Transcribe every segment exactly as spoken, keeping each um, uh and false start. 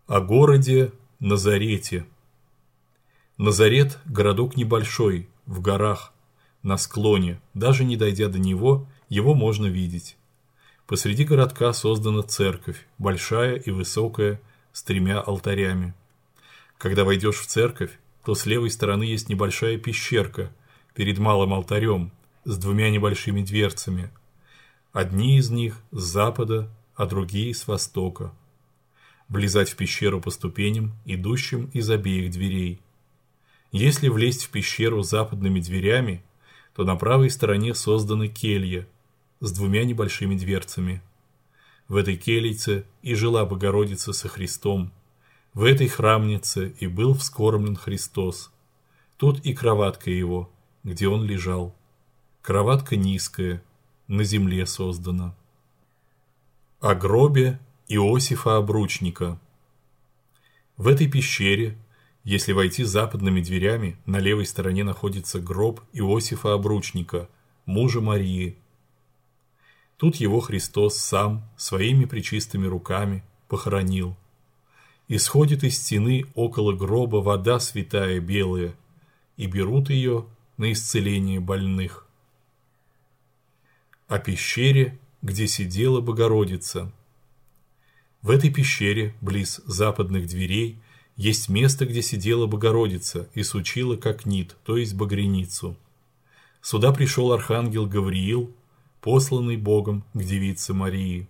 О городе Назарете. Назарет – городок небольшой, в горах, на склоне, даже не дойдя до него, его можно видеть. Посреди городка создана церковь, большая и высокая, с тремя алтарями. Когда войдешь в церковь, то с левой стороны есть небольшая пещерка перед малым алтарем с двумя небольшими дверцами. Одни из них с запада, а другие с востока. Влезать в пещеру по ступеням, идущим из обеих дверей. Если влезть в пещеру западными дверями, то на правой стороне созданы келья с двумя небольшими дверцами. В этой кельице и жила Богородица со Христом. В этой храмнице и был вскормлен Христос. Тут и кроватка его, где он лежал. Кроватка низкая, на земле создана. О гробе Иосифа Обручника. В этой пещере, если войти западными дверями, на левой стороне находится гроб Иосифа Обручника, мужа Марии. Тут его Христос сам своими пречистыми руками похоронил. Исходит из стены около гроба вода святая белая, и берут ее на исцеление больных. О пещере, где сидела Богородица. В этой пещере, близ западных дверей, есть место, где сидела Богородица и сучила как нит, то есть багряницу. Сюда пришел архангел Гавриил, посланный Богом к девице Марии.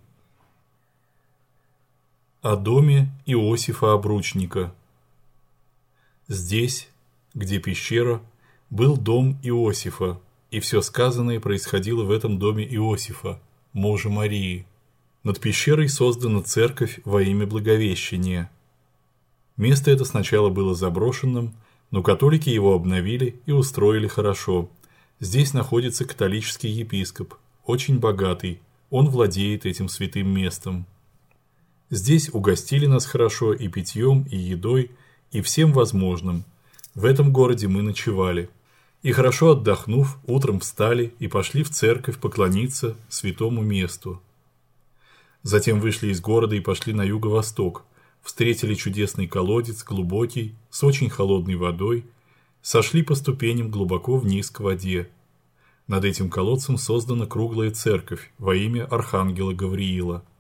О доме Иосифа Обручника. Здесь, где пещера, был дом Иосифа, и все сказанное происходило в этом доме Иосифа, мужа Марии. Над пещерой создана церковь во имя Благовещения. Место это сначала было заброшенным, но католики его обновили и устроили хорошо. Здесь находится католический епископ, очень богатый, он владеет этим святым местом. Здесь угостили нас хорошо и питьем, и едой, и всем возможным. В этом городе мы ночевали. И хорошо отдохнув, утром встали и пошли в церковь поклониться святому месту. Затем вышли из города и пошли на юго-восток, встретили чудесный колодец, глубокий, с очень холодной водой, сошли по ступеням глубоко вниз к воде. Над этим колодцем создана круглая церковь во имя архангела Гавриила.